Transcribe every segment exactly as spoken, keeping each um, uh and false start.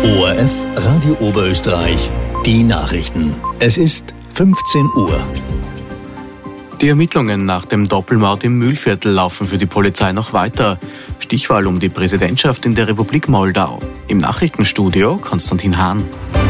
O R F Radio Oberösterreich, die Nachrichten. Es ist fünfzehn Uhr. Die Ermittlungen nach dem Doppelmord im Mühlviertel laufen für die Polizei noch weiter. Stichwahl um die Präsidentschaft in der Republik Moldau. Im Nachrichtenstudio Konstantin Hahn.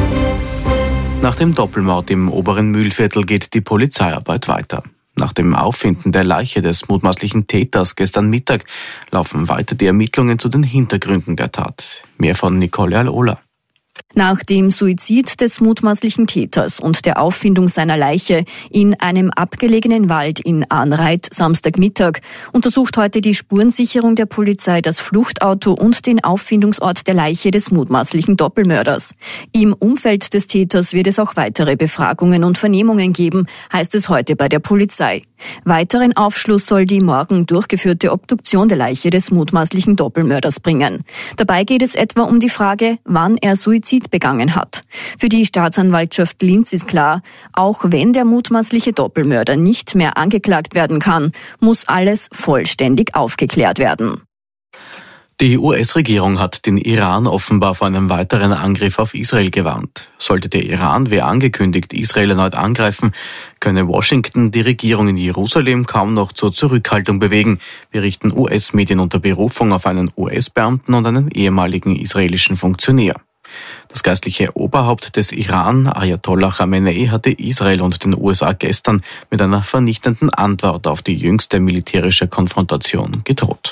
Nach dem Doppelmord im oberen Mühlviertel geht die Polizeiarbeit weiter. Nach dem Auffinden der Leiche des mutmaßlichen Täters gestern Mittag laufen weiter die Ermittlungen zu den Hintergründen der Tat. Mehr von Nicole Alola. Nach dem Suizid des mutmaßlichen Täters und der Auffindung seiner Leiche in einem abgelegenen Wald in Anreit Samstagmittag untersucht heute die Spurensicherung der Polizei das Fluchtauto und den Auffindungsort der Leiche des mutmaßlichen Doppelmörders. Im Umfeld des Täters wird es auch weitere Befragungen und Vernehmungen geben, heißt es heute bei der Polizei. Weiteren Aufschluss soll die morgen durchgeführte Obduktion der Leiche des mutmaßlichen Doppelmörders bringen. Dabei geht es etwa um die Frage, wann er Suizid begangen hat. Für die Staatsanwaltschaft Linz ist klar, auch wenn der mutmaßliche Doppelmörder nicht mehr angeklagt werden kann, muss alles vollständig aufgeklärt werden. Die U S-Regierung hat den Iran offenbar vor einem weiteren Angriff auf Israel gewarnt. Sollte der Iran, wie angekündigt, Israel erneut angreifen, könne Washington die Regierung in Jerusalem kaum noch zur Zurückhaltung bewegen, berichten U S-Medien unter Berufung auf einen U S-Beamten und einen ehemaligen israelischen Funktionär. Das geistliche Oberhaupt des Iran, Ayatollah Khamenei, hatte Israel und den U S A gestern mit einer vernichtenden Antwort auf die jüngste militärische Konfrontation gedroht.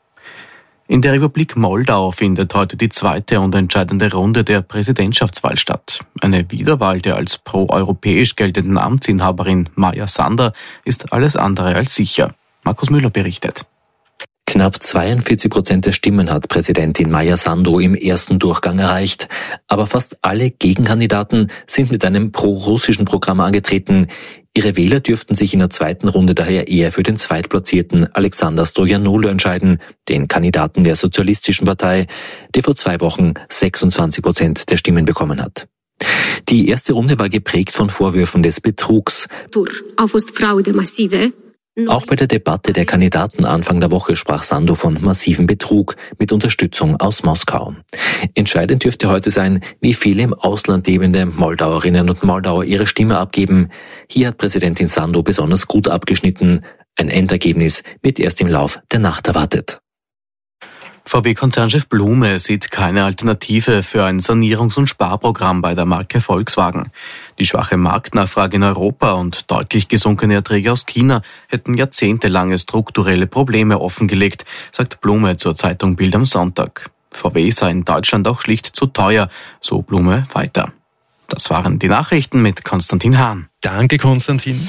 In der Republik Moldau findet heute die zweite und entscheidende Runde der Präsidentschaftswahl statt. Eine Wiederwahl der als pro-europäisch geltenden Amtsinhaberin Maja Sandu ist alles andere als sicher. Markus Müller berichtet. Knapp zweiundvierzig Prozent der Stimmen hat Präsidentin Maja Sandu im ersten Durchgang erreicht. Aber fast alle Gegenkandidaten sind mit einem pro-russischen Programm angetreten. Ihre Wähler dürften sich in der zweiten Runde daher eher für den Zweitplatzierten Alexander Stoyanolo entscheiden, den Kandidaten der Sozialistischen Partei, der vor zwei Wochen sechsundzwanzig Prozent der Stimmen bekommen hat. Die erste Runde war geprägt von Vorwürfen des Betrugs. Auch bei der Debatte der Kandidaten Anfang der Woche sprach Sandu von massivem Betrug mit Unterstützung aus Moskau. Entscheidend dürfte heute sein, wie viele im Ausland lebende Moldauerinnen und Moldauer ihre Stimme abgeben. Hier hat Präsidentin Sandu besonders gut abgeschnitten. Ein Endergebnis wird erst im Lauf der Nacht erwartet. V W-Konzernchef Blume sieht keine Alternative für ein Sanierungs- und Sparprogramm bei der Marke Volkswagen. Die schwache Marktnachfrage in Europa und deutlich gesunkene Erträge aus China hätten jahrzehntelange strukturelle Probleme offengelegt, sagt Blume zur Zeitung Bild am Sonntag. V W sei in Deutschland auch schlicht zu teuer, so Blume weiter. Das waren die Nachrichten mit Konstantin Hahn. Danke, Konstantin.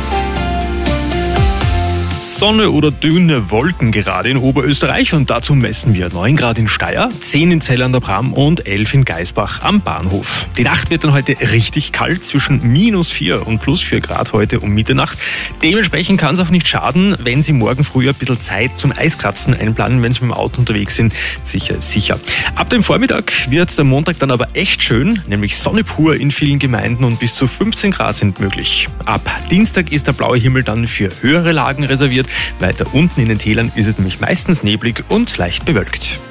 Sonne oder dünne Wolken gerade in Oberösterreich und dazu messen wir neun Grad in Steyr, zehn in Zell an der Bram und elf in Geisbach am Bahnhof. Die Nacht wird dann heute richtig kalt, zwischen minus vier und plus vier Grad heute um Mitternacht. Dementsprechend kann es auch nicht schaden, wenn Sie morgen früh ein bisschen Zeit zum Eiskratzen einplanen, wenn Sie mit dem Auto unterwegs sind. Sicher, sicher. Ab dem Vormittag wird der Montag dann aber echt schön, nämlich Sonne pur in vielen Gemeinden und bis zu fünfzehn Grad sind möglich. Ab Dienstag ist der blaue Himmel dann für höhere Lagen reserviert. Weiter unten in den Tälern ist es nämlich meistens neblig und leicht bewölkt.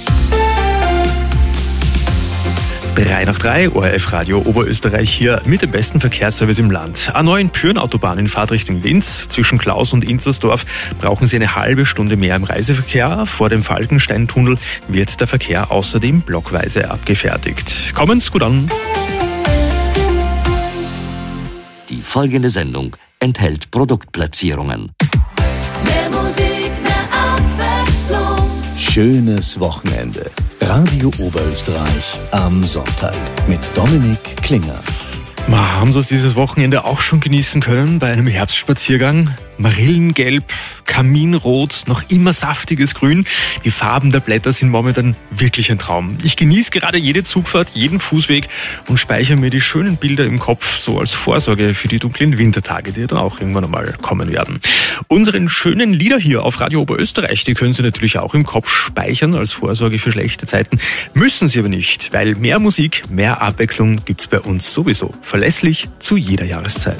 drei nach drei, O R F Radio Oberösterreich hier mit dem besten Verkehrsservice im Land. A neun Pürenautobahn in Fahrtrichtung Linz. Zwischen Klaus und Inzersdorf brauchen Sie eine halbe Stunde mehr im Reiseverkehr. Vor dem Falkensteintunnel wird der Verkehr außerdem blockweise abgefertigt. Kommen's gut an! Die folgende Sendung enthält Produktplatzierungen. Mehr Musik, mehr Abwechslung. Schönes Wochenende. Radio Oberösterreich am Sonntag mit Dominik Klinger. Ma, haben Sie es dieses Wochenende auch schon genießen können bei einem Herbstspaziergang? Marillengelb, Kaminrot, noch immer saftiges Grün. Die Farben der Blätter sind momentan wirklich ein Traum. Ich genieße gerade jede Zugfahrt, jeden Fußweg und speichere mir die schönen Bilder im Kopf, so als Vorsorge für die dunklen Wintertage, die dann auch irgendwann einmal kommen werden. Unseren schönen Lieder hier auf Radio Oberösterreich, die können Sie natürlich auch im Kopf speichern, als Vorsorge für schlechte Zeiten. Müssen Sie aber nicht, weil mehr Musik, mehr Abwechslung gibt's bei uns sowieso. Verlässlich zu jeder Jahreszeit.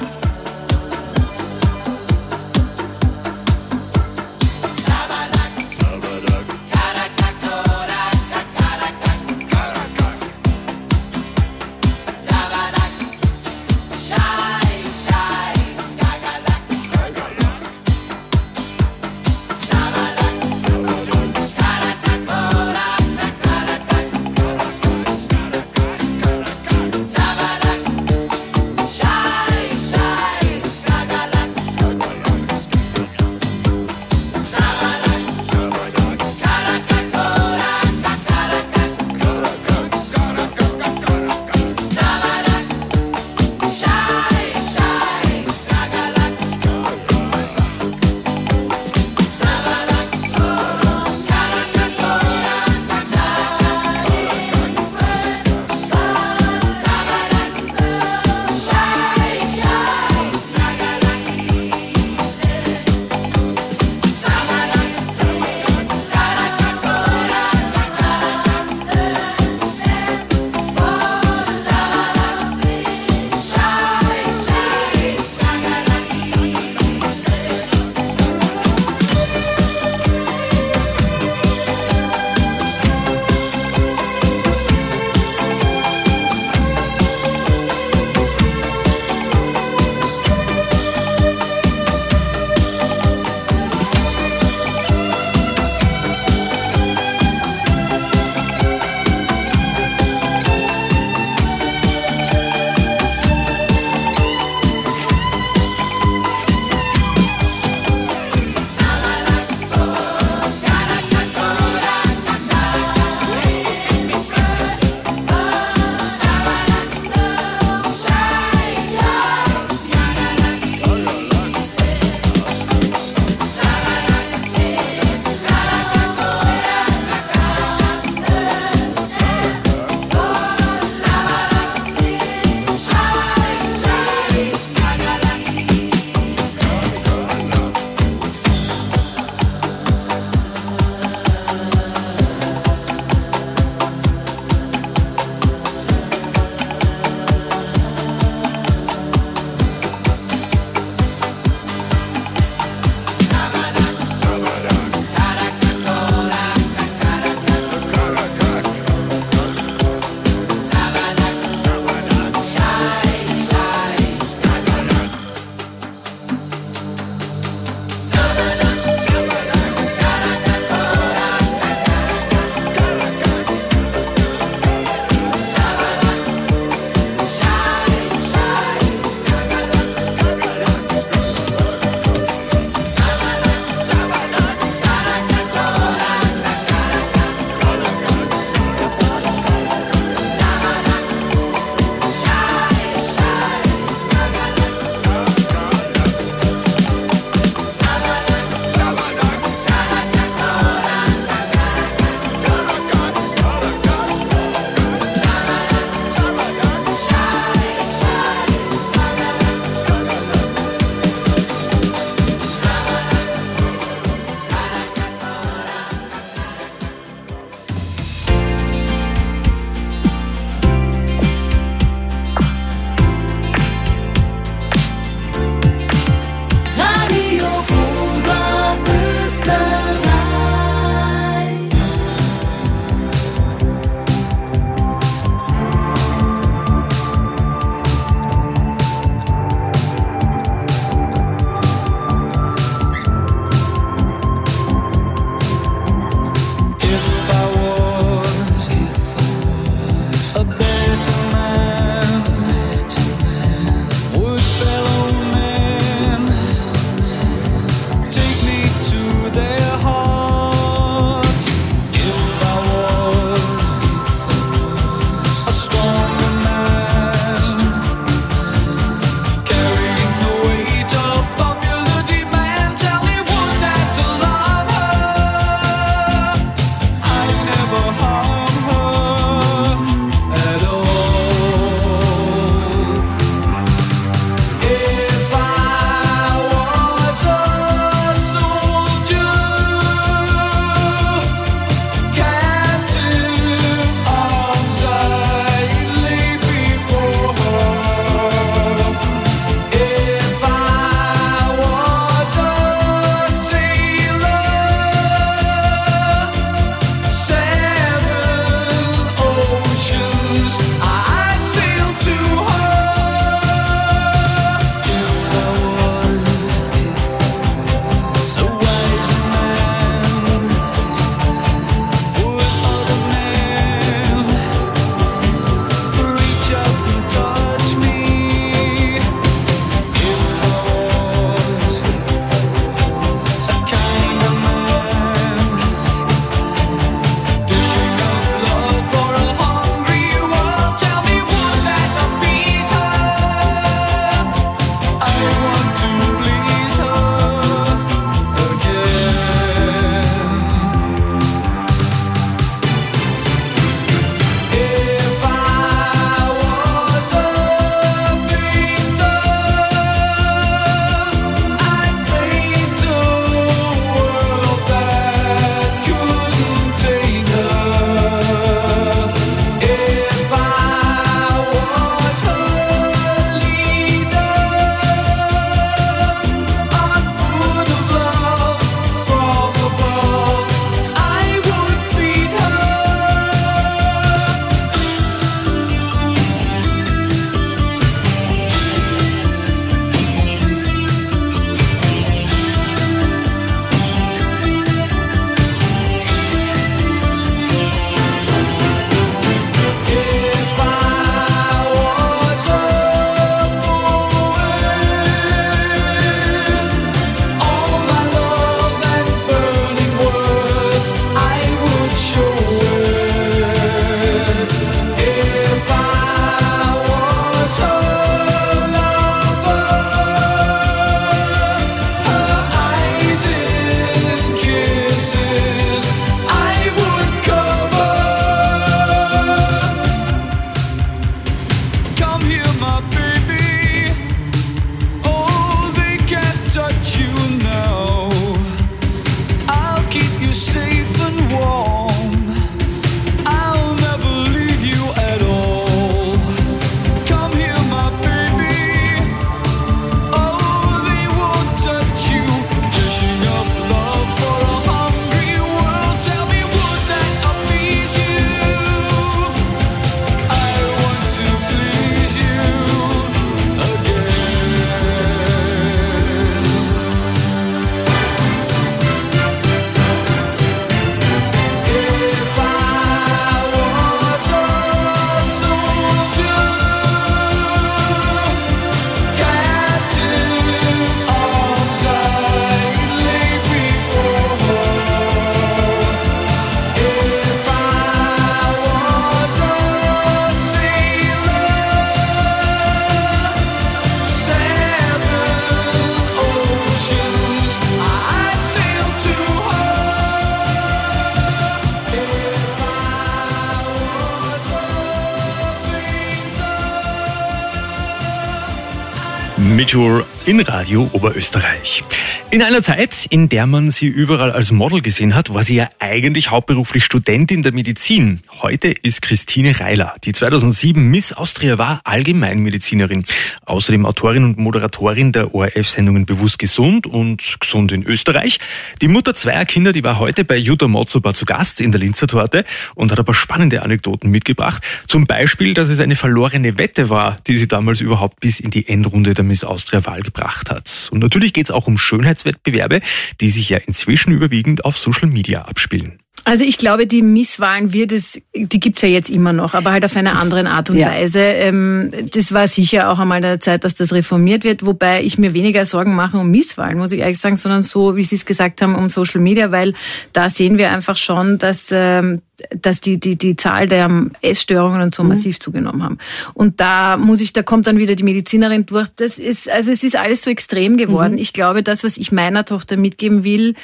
Mitchell in Radio Oberösterreich. In einer Zeit, in der man sie überall als Model gesehen hat, war sie ja eigentlich hauptberuflich Studentin der Medizin. Heute ist Christine Reiler, die zweitausendsieben Miss Austria war, Allgemeinmedizinerin. Außerdem Autorin und Moderatorin der O R F-Sendungen Bewusst Gesund und Gesund in Österreich. Die Mutter zweier Kinder, die war heute bei Jutta Motzoba zu Gast in der Linzer Torte und hat ein paar spannende Anekdoten mitgebracht. Zum Beispiel, dass es eine verlorene Wette war, die sie damals überhaupt bis in die Endrunde der Miss Austria-Wahl gebracht hat. Und natürlich geht es auch um Schönheitswettbewerbe, die sich ja inzwischen überwiegend auf Social Media abspielen. Also ich glaube, die Misswahlen wird es, die gibt's ja jetzt immer noch, aber halt auf eine andere Art und ja. Weise. Ähm, das war sicher auch einmal der Zeit, dass das reformiert wird, wobei ich mir weniger Sorgen mache um Misswahlen, muss ich ehrlich sagen, sondern so, wie Sie es gesagt haben, um Social Media, weil da sehen wir einfach schon, dass ähm, dass die die die Zahl der Essstörungen und so mhm. massiv zugenommen haben. Und da muss ich, da kommt dann wieder die Medizinerin durch. Das ist, also es ist alles so extrem geworden. Mhm. Ich glaube, das, was ich meiner Tochter mitgeben will,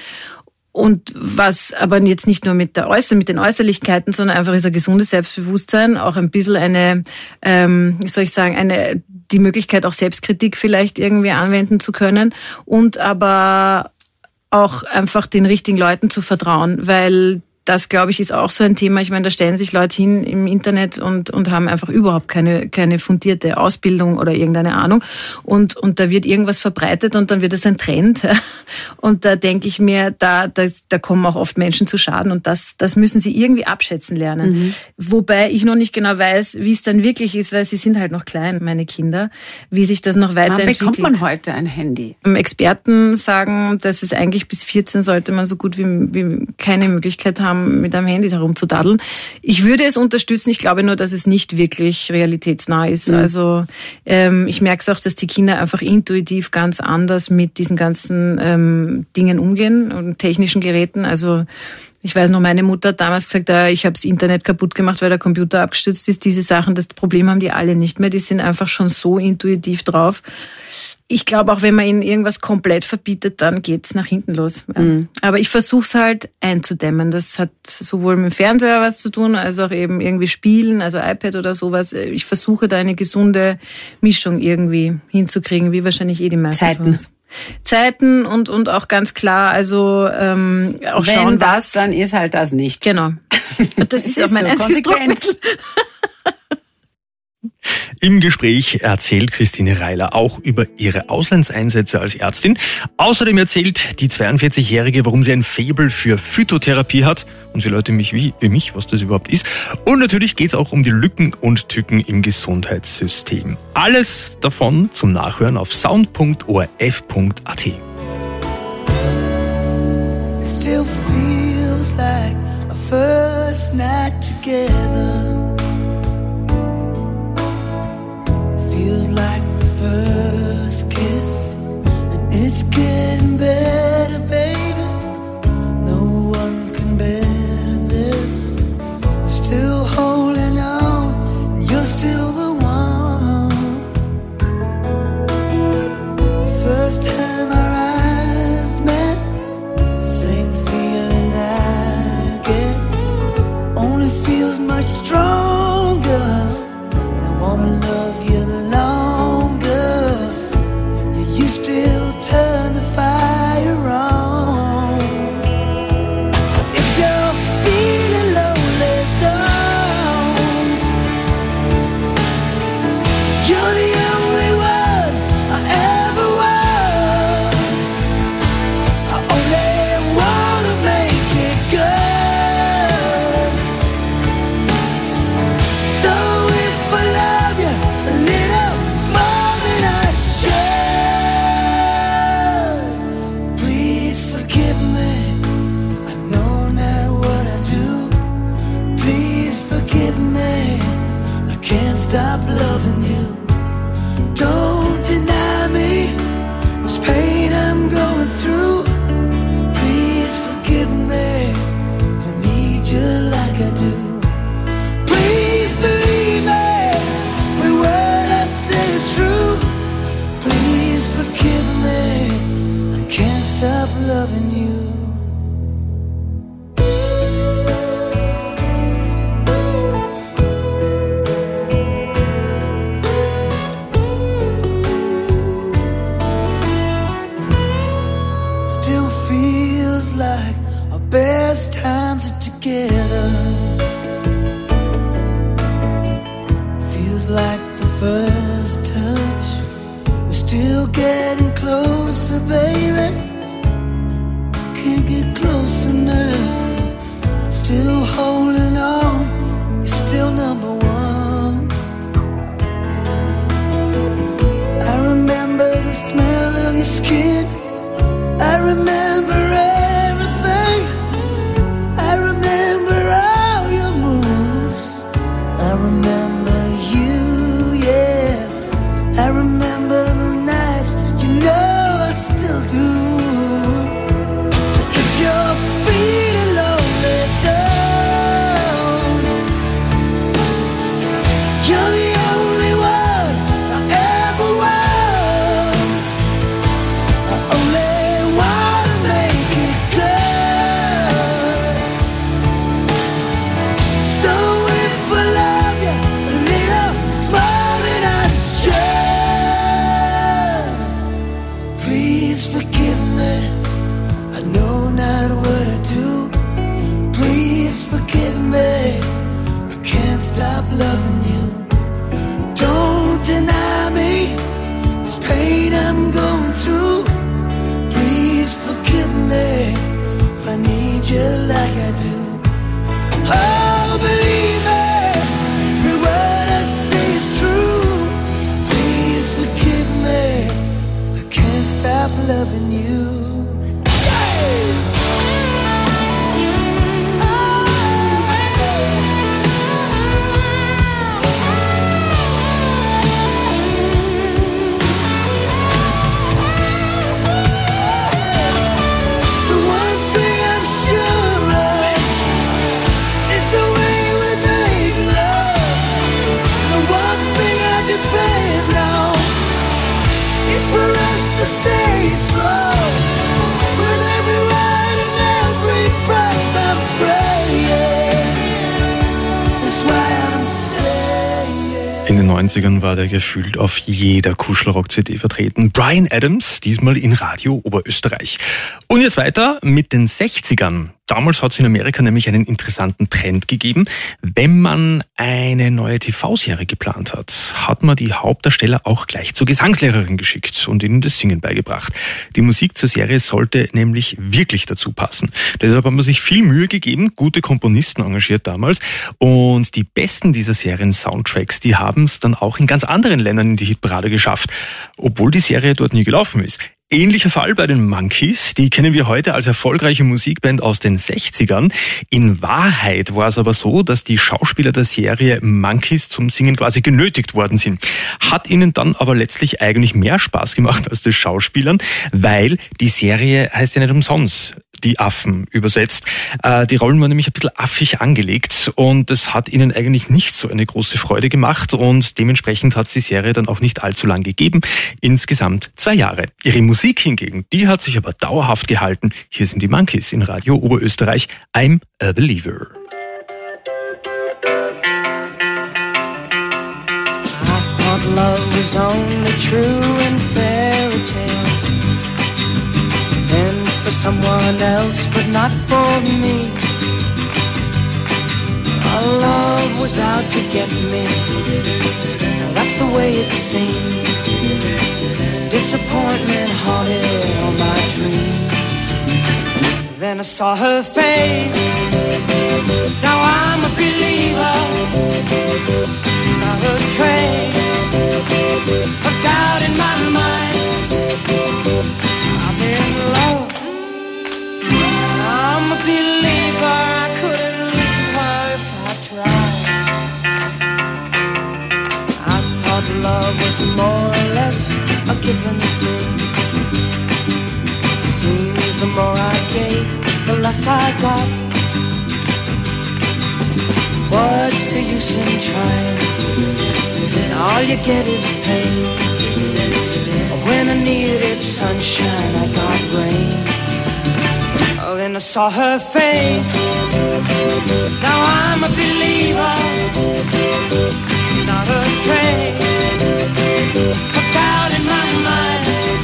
und was aber jetzt nicht nur mit der Äußer, mit den Äußerlichkeiten, sondern einfach ist ein gesundes Selbstbewusstsein, auch ein bisschen eine, ähm, wie soll ich sagen, eine, die Möglichkeit auch Selbstkritik vielleicht irgendwie anwenden zu können und aber auch einfach den richtigen Leuten zu vertrauen, weil das, glaube ich, ist auch so ein Thema. Ich meine, da stellen sich Leute hin im Internet und, und haben einfach überhaupt keine, keine fundierte Ausbildung oder irgendeine Ahnung. Und, und da wird irgendwas verbreitet und dann wird es ein Trend. Und da denke ich mir, da, da, da kommen auch oft Menschen zu Schaden und das, das müssen sie irgendwie abschätzen lernen. Mhm. Wobei ich noch nicht genau weiß, wie es dann wirklich ist, weil sie sind halt noch klein, meine Kinder, wie sich das noch weiterentwickelt. Wann bekommt man heute ein Handy? Experten sagen, dass es eigentlich bis vierzehn sollte man so gut wie, wie keine Möglichkeit haben, mit einem Handy herumzudadeln. Ich würde es unterstützen, ich glaube nur, dass es nicht wirklich realitätsnah ist. Mhm. Also ähm, ich merke es auch, dass die Kinder einfach intuitiv ganz anders mit diesen ganzen ähm, Dingen umgehen und technischen Geräten. Also ich weiß noch, meine Mutter hat damals gesagt, äh, ich habe das Internet kaputt gemacht, weil der Computer abgestürzt ist. Diese Sachen, das Problem haben die alle nicht mehr. Die sind einfach schon so intuitiv drauf. Ich glaube, auch wenn man ihnen irgendwas komplett verbietet, dann geht's nach hinten los. Ja. Mhm. Aber ich versuche es halt einzudämmen. Das hat sowohl mit dem Fernseher was zu tun, als auch eben irgendwie Spielen, also iPad oder sowas. Ich versuche da eine gesunde Mischung irgendwie hinzukriegen, wie wahrscheinlich eh die meisten Zeiten. von uns. Zeiten und und auch ganz klar, also ähm, auch wenn schauen, das, was... dann ist halt das nicht. Genau. Das ist auch mein so einziges konsequent. Druckmittel. Im Gespräch erzählt Christine Reiler auch über ihre Auslandseinsätze als Ärztin. Außerdem erzählt die zweiundvierzigjährige, warum sie ein Faible für Phytotherapie hat. Und für Leute wie, wie mich, was das überhaupt ist. Und natürlich geht es auch um die Lücken und Tücken im Gesundheitssystem. Alles davon zum Nachhören auf sound punkt o r f punkt a t. Still feels like a first night together. Feels like the first kiss, and it's getting better, baby. No one can better this. Still holding on, you're still the one. First time our eyes met, same feeling I get. Only feels much stronger, and I wanna love you longer. You still turn the fire on. So if you're feeling lonely, don't. You're the only one I ever was. I only wanna make it good. So if I love you a little more than I should, please forgive me. I know not what I do. Please forgive me. I can't stop loving you. Don't deny me this pain I'm going through. Please forgive me. I need you like I do. Please believe me. Every word I say is true. Please forgive me. I can't stop loving you. Still getting closer, baby. Can't get close enough. Still holding on. You're still number one. I remember the smell of your skin. I remember everything. I remember all your moves. I remember you, yeah. I remember the nights, you know I still do. So if you're feeling lonely, don't. You're the only one I ever want. I only wanna make it good. So if I love you a little more than I should, please forgive me. I know not what I do. Please forgive me. I can't stop loving you. Don't deny me this pain I'm going through. Please forgive me if I need you like I do. Oh, believe me, every word I say is true. Please forgive me, I can't stop loving you. The one thing I'm sure of is the way we make love. The one thing I depend on is for us to stay strong. With every word and every breath I'm praying. That's why I'm saying. In den neunzigern war der gefühlt auf jeder Kuschelrock-C D vertreten. Bryan Adams, diesmal in Radio Oberösterreich. Und jetzt weiter mit den sechzigern. Damals hat es in Amerika nämlich einen interessanten Trend gegeben. Wenn man eine neue T V-Serie geplant hat, hat man die Hauptdarsteller auch gleich zur Gesangslehrerin geschickt und ihnen das Singen beigebracht. Die Musik zur Serie sollte nämlich wirklich dazu passen. Deshalb hat man sich viel Mühe gegeben, gute Komponisten engagiert damals. Und die besten dieser Serien-Soundtracks, die haben es dann auch in ganz anderen Ländern in die Hitparade geschafft, obwohl die Serie dort nie gelaufen ist. Ähnlicher Fall bei den Monkees, die kennen wir heute als erfolgreiche Musikband aus den sechzigern. In Wahrheit war es aber so, dass die Schauspieler der Serie Monkees zum Singen quasi genötigt worden sind. Hat ihnen dann aber letztlich eigentlich mehr Spaß gemacht als den Schauspielern, weil die Serie heißt ja nicht umsonst die Affen übersetzt. Die Rollen waren nämlich ein bisschen affig angelegt und das hat ihnen eigentlich nicht so eine große Freude gemacht und dementsprechend hat es die Serie dann auch nicht allzu lang gegeben. Insgesamt zwei Jahre. Ihre Musik hingegen, die hat sich aber dauerhaft gehalten. Hier sind die Monkees in Radio Oberösterreich. I'm a Believer. I thought love was only true in fairy tales. And for someone else, but not for me. Our love was out to get me. That's the way it seemed. Disappointment haunted all my dreams. Then I saw her face. Now I'm a believer. Not a trace of doubt in my mind. I'm in love. I'm a believer. I couldn't leave her if I tried. I thought love was more or less a given thing. Seems the more I gave, the less I got. What's the use in trying? All you get is pain. When I needed sunshine, I got rain. Oh, then I saw her face. Now I'm a believer. Not a trace of doubt in my mind.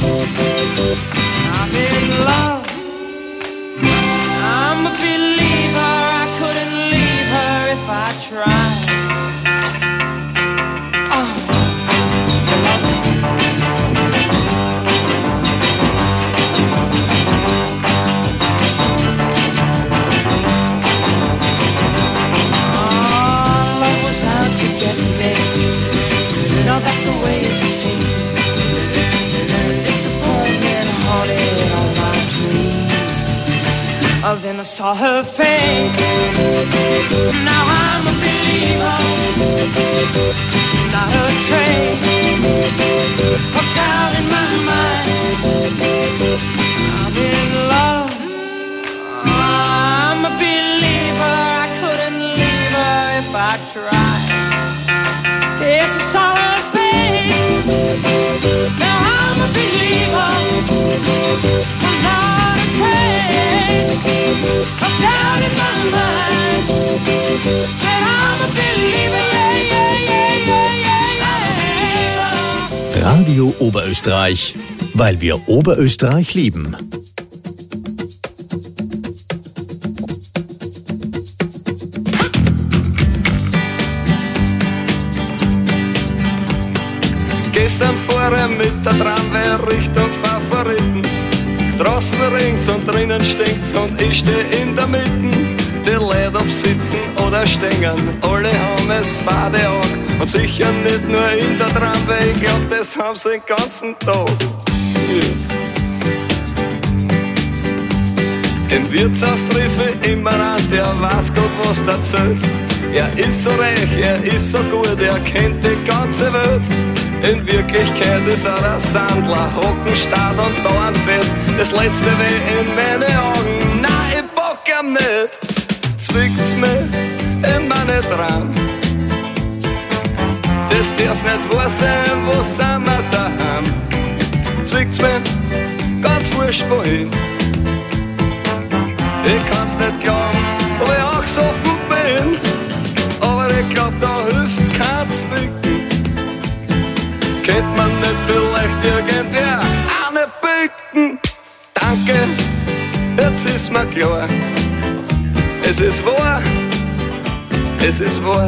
I'm in love. I'm a believer. I couldn't leave her if I tried. Oh, saw her face. Now I'm a believer. Not a trace of doubt in my mind. I'm in love. I'm a believer. I couldn't leave her if I tried. Yes, I saw her face. Now I'm a believer. Not a trace of doubt in my mind. Said I'm a believer. Yeah, yeah, yeah, yeah, yeah, yeah. Radio Oberösterreich, weil wir Oberösterreich lieben. Gestern fuhr er mit der Tramway Richtung Favoriten. Draußen ringt's und drinnen stinkt's und ich steh in der Mitte. Die Leute ob sitzen oder stehen, alle haben es fade an. Und sicher nicht nur in der Tramway, ich glaub, das haben sie den ganzen Tag. Im Wirtshaus triff ich immer an, der weiß Gott, was der erzählt. Er ist so reich, er ist so gut, er kennt die ganze Welt. In Wirklichkeit ist er ein Sandler, Hockenstarrt und dauernd fett. Das letzte weh in meine Augen, nein, ich bock ihm nicht. Zwickt's mir in meine Traum. Das darf nicht wahr sein, wo sind wir daheim? Zwickt's mir ganz wurscht wohin. Ich kann's nicht glauben, ob ich auch so gut bin. Aber ich glaub, da hilft kein Zwicken. Kennt man nicht vielleicht irgendwer eine Bücken? Danke, jetzt ist mir klar. Es ist wahr, es ist wahr.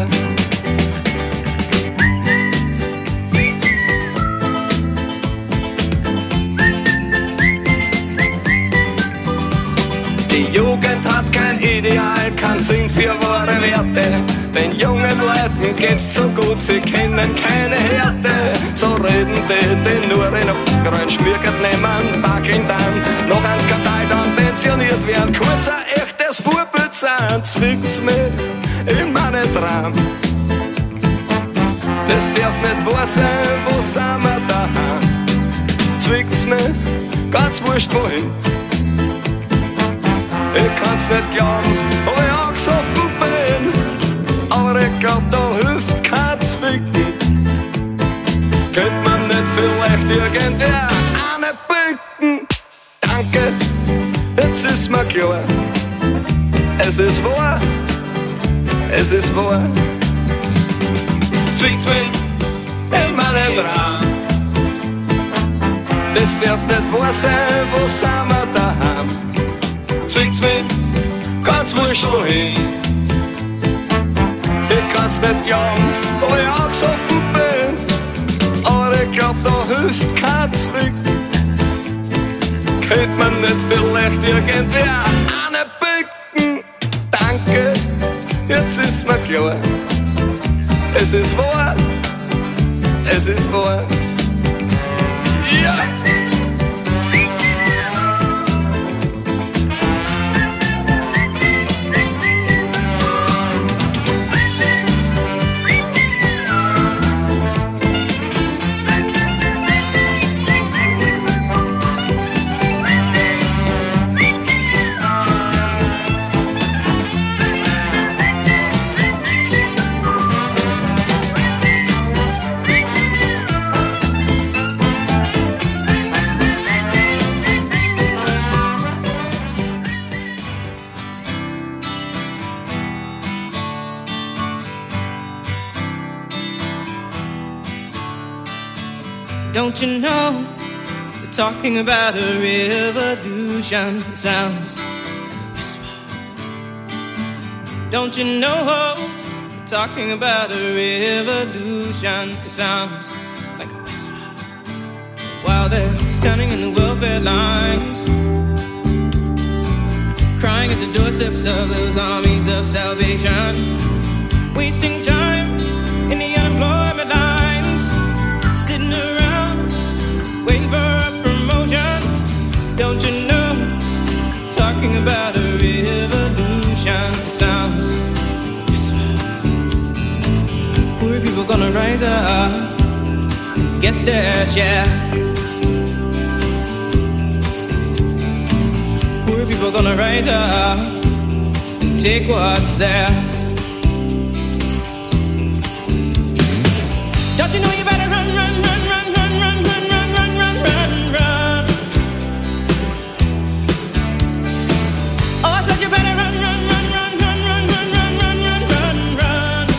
Die Jugend hat kein Ideal, kein Sinn für wahre Werte. Den jungen Leuten geht's so gut, sie kennen keine Härte. So reden die, die nur in Grün schmirgert nehmen, wackeln dann, noch ein Skandal, dann pensioniert werden. Kurz ein echtes Vorbild sein, zwickt's mir in meine Traum. Das darf nicht wahr sein, wo sind wir daheim? Zwickt's mir ganz wurscht wohin. Ich kann's nicht glauben, ob ich angesoffen bin. Aber ich glaub, da hilft kein Zwicken. Könnt man nicht vielleicht irgendwer eine bücken? Danke, jetzt ist mir klar. Es ist wahr, es ist wahr. Zwick, zwick, in meinen Traum. Das darf nicht wahr sein, wo sind wir daheim? Zwick, zwick, ganz wurscht wohin. Ich kann's nicht glauben, ob ich angesoffen bin. Aber ich glaub, da hilft kein Zwicken. Könnt man nicht vielleicht irgendwer eine bücken? Danke, jetzt ist mir klar. Es ist wahr, es ist wahr. Ja! Don't you know, they're talking about a revolution. It sounds like a whisper. Don't you know, they're talking about a revolution. It sounds like a whisper. While they're standing in the welfare lines, crying at the doorsteps of those armies of salvation, wasting time in the unemployment lines, sitting around waiting for a promotion. Don't you know, talking about a river. rise up, get their share. Poor people gonna rise up and take what's theirs. Don't you know you better run, run, run, run, run, run, run, run, run, run, run, run. Oh, I said you better run, run, run, run, run, run, run, run, run, run, run, run.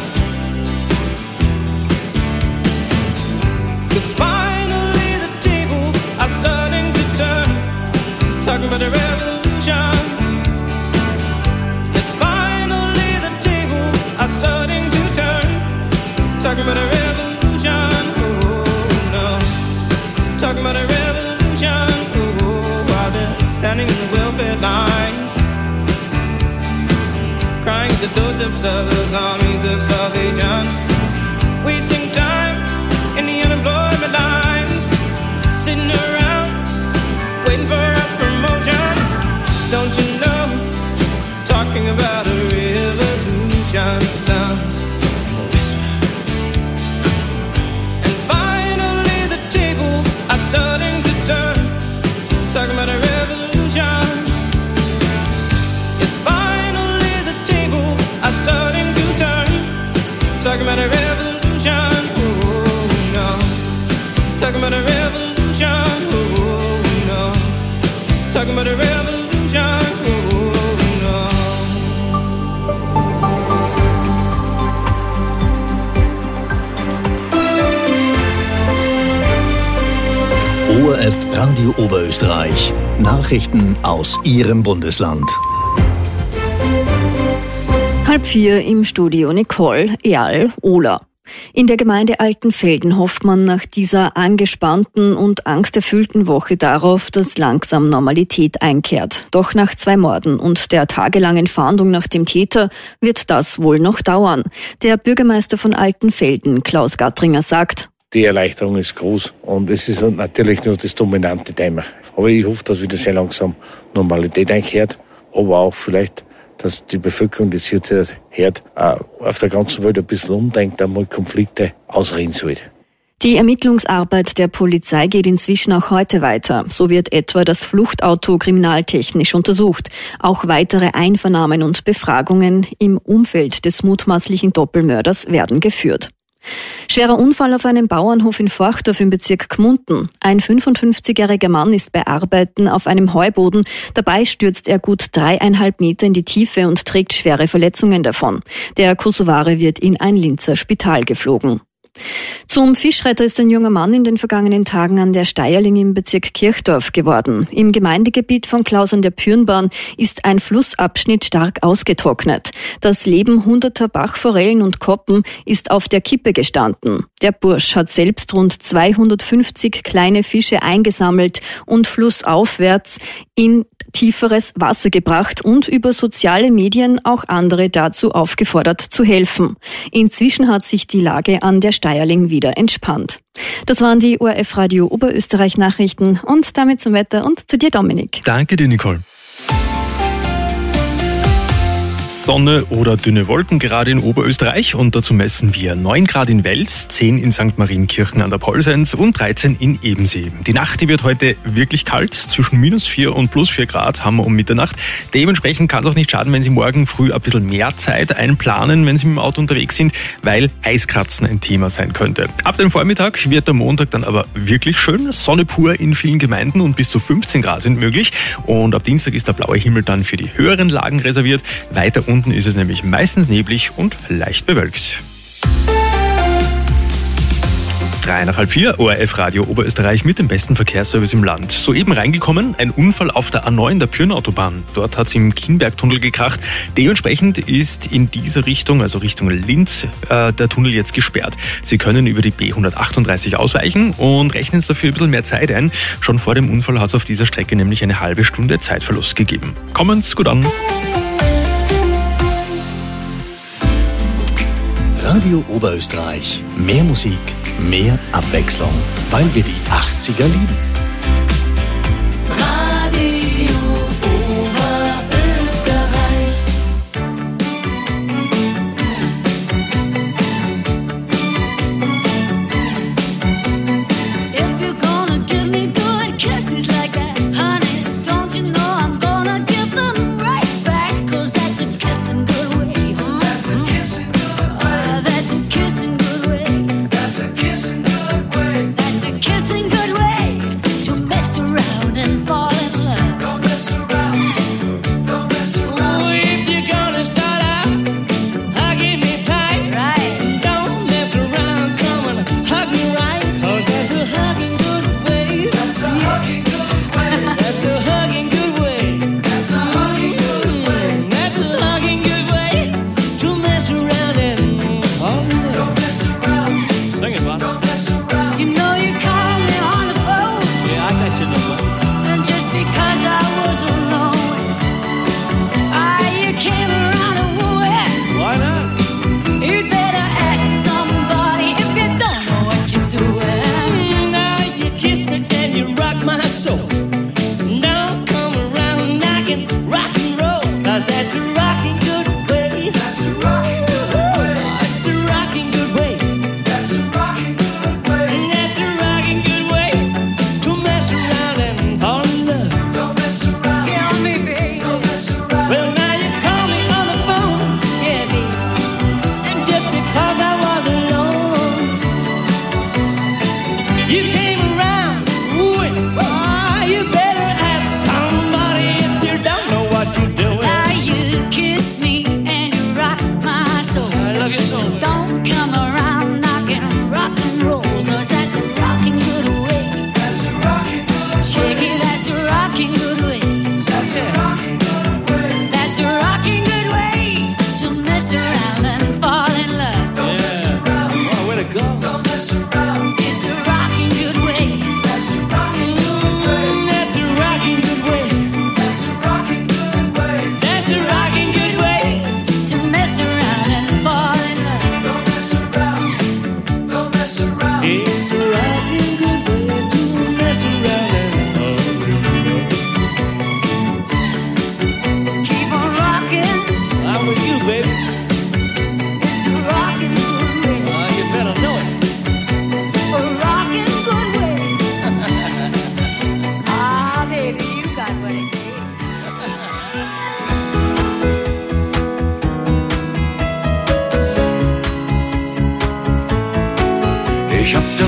'Cause finally the tables are starting to turn. Talking about a revolution. Yes, finally the tables are starting to turn. Talking about a revolution. Oh no. Talking about a revolution. Oh, while they're standing in the welfare lines, crying at the doorsteps of those armies of salvation, wasting time in the unemployment lines, sitting around waiting for a promotion. Don't you know, talking about a revolution sounds a whisper. And finally the tables are starting to turn. Talking about a revolution. Yes, finally the tables are starting to turn. Talking about a revolution. Oh no. Talking about a revolution. Oh no. Talking about a revolution. Oh no. O R F Radio Oberösterreich. Nachrichten aus Ihrem Bundesland. Halb vier im Studio Nicole, Erl, Ola. In der Gemeinde Altenfelden hofft man nach dieser angespannten und angsterfüllten Woche darauf, dass langsam Normalität einkehrt. Doch nach zwei Morden und der tagelangen Fahndung nach dem Täter wird das wohl noch dauern. Der Bürgermeister von Altenfelden, Klaus Gattringer, sagt: Die Erleichterung ist groß und es ist natürlich nur das dominante Thema. Aber ich hoffe, dass wieder sehr langsam Normalität einkehrt, aber auch vielleicht, dass die Bevölkerung, die jetzt hört, auf der ganzen Welt ein bisschen umdenkt, einmal Konflikte ausreden soll. Die Ermittlungsarbeit der Polizei geht inzwischen auch heute weiter. So wird etwa das Fluchtauto kriminaltechnisch untersucht. Auch weitere Einvernahmen und Befragungen im Umfeld des mutmaßlichen Doppelmörders werden geführt. Schwerer Unfall auf einem Bauernhof in Forchdorf im Bezirk Gmunden. Ein fünfundfünfzigjähriger Mann ist bei Arbeiten auf einem Heuboden. Dabei stürzt er gut dreieinhalb Meter in die Tiefe und trägt schwere Verletzungen davon. Der Kosovare wird in ein Linzer Spital geflogen. Zum Fischretter ist ein junger Mann in den vergangenen Tagen an der Steierling im Bezirk Kirchdorf geworden. Im Gemeindegebiet von Klaus an der Pürnbahn ist ein Flussabschnitt stark ausgetrocknet. Das Leben hunderter Bachforellen und Koppen ist auf der Kippe gestanden. Der Bursch hat selbst rund zweihundertfünfzig kleine Fische eingesammelt und flussaufwärts in tieferes Wasser gebracht und über soziale Medien auch andere dazu aufgefordert zu helfen. Inzwischen hat sich die Lage an der Steierling wieder entspannt. Das waren die O R F Radio Oberösterreich Nachrichten und damit zum Wetter und zu dir, Dominik. Danke dir, Nicole. Sonne oder dünne Wolken gerade in Oberösterreich und dazu messen wir neun Grad in Wels, zehn in Sankt Marienkirchen an der Polsenz und dreizehn in Ebensee. Die Nacht, die wird heute wirklich kalt, zwischen minus vier und plus vier Grad haben wir um Mitternacht. Dementsprechend kann es auch nicht schaden, wenn Sie morgen früh ein bisschen mehr Zeit einplanen, wenn Sie mit dem Auto unterwegs sind, weil Eiskratzen ein Thema sein könnte. Ab dem Vormittag wird der Montag dann aber wirklich schön, Sonne pur in vielen Gemeinden und bis zu fünfzehn Grad sind möglich und ab Dienstag ist der blaue Himmel dann für die höheren Lagen reserviert. Weiter unten ist es nämlich meistens neblig und leicht bewölkt. Drei nach halb vier, O R F Radio Oberösterreich mit dem besten Verkehrsservice im Land. Soeben reingekommen, ein Unfall auf der A neun, der Pyrnautobahn. Dort hat es im Kienbergtunnel gekracht. Dementsprechend ist in diese Richtung, also Richtung Linz, äh, der Tunnel jetzt gesperrt. Sie können über die B hundertachtunddreißig ausweichen und rechnen es dafür ein bisschen mehr Zeit ein. Schon vor dem Unfall hat es auf dieser Strecke nämlich eine halbe Stunde Zeitverlust gegeben. Kommen's gut an. Radio Oberösterreich. Mehr Musik, mehr Abwechslung, weil wir die achtziger lieben. Radio Oberösterreich.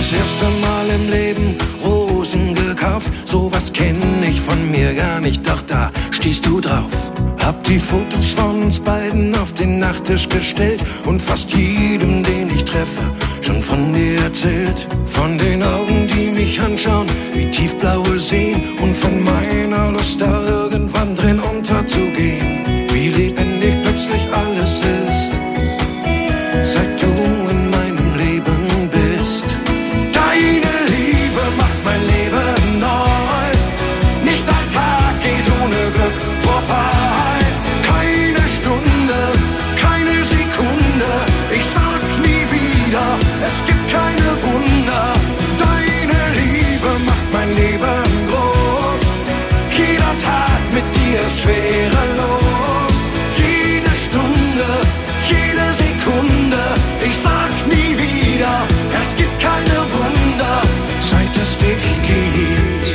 das erste Mal im Leben Rosen gekauft. Sowas kenn ich von mir gar nicht, doch da stehst du drauf. Hab die Fotos von uns beiden auf den Nachttisch gestellt und fast jedem, den ich treffe, schon von dir erzählt. Von den Augen, die mich anschauen, wie tiefblaue Seen, und von meiner Lust, da irgendwann drin unterzugehen. Wie lebendig plötzlich alles ist, seit du in meinem Leben bist. Deine Liebe macht mein Leben neu. Nicht ein Tag geht ohne Glück vorbei. Keine Stunde, keine Sekunde. Ich sag nie wieder, es gibt keine Wunder. Deine Liebe macht mein Leben groß. Jeder Tag mit dir ist schwerelos. Jede Stunde, jede Sekunde. Ich sag nie wieder, es gibt keine Wunder, seit es dich gibt.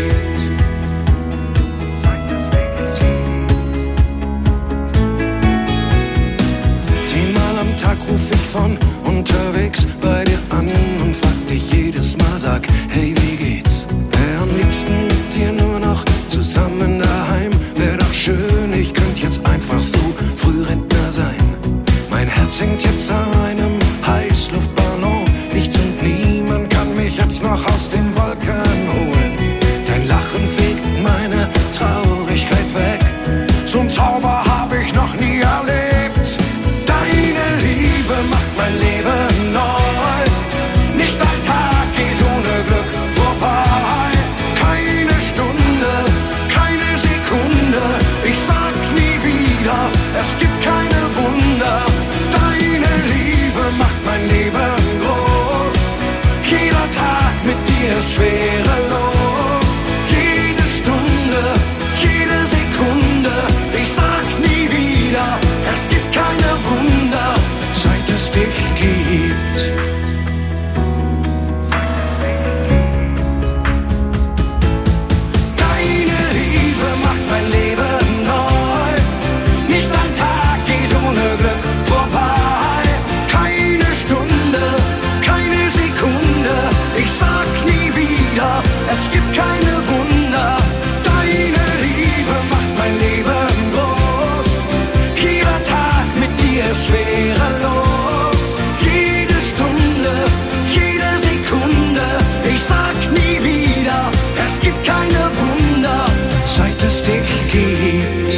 Zehnmal am Tag ruf ich von unterwegs bei dir an und frag dich jedes Mal, sag, hey, wie geht's? Wär am liebsten mit dir nur noch zusammen daheim. Wär doch schön, ich könnt jetzt einfach so Frührentner sein. Mein Herz hängt jetzt an einem Heißluftballon. Nichts und niemand kann mich jetzt noch aus den Wolken holen. Dein Lachen fegt meine Traurigkeit weg. So'n Zauber hab ich noch nie erlebt. Deine Liebe macht mein Leben neu. Nicht ein Tag geht ohne Glück vorbei. Keine Stunde, keine Sekunde. Ich sag nie wieder, es gibt keine Wunder. Deine Liebe macht mein Leben groß. Jeder Tag mit dir ist schwerelos. Jede Stunde, jede Sekunde. Ich sag nie wieder, es gibt keine Wunder, seit es dich gibt. Deine Liebe macht mein Leben neu. Nicht ein Tag geht ohne Glück vorbei. Keine Stunde, keine Sekunde. Ich sag nie wieder, es gibt keine Wunder. Deine Liebe macht mein Leben groß. Jeder Tag mit dir ist schwerelos. Jede Stunde, jede Sekunde. Ich sag nie wieder, es gibt keine Wunder, seit es dich gibt.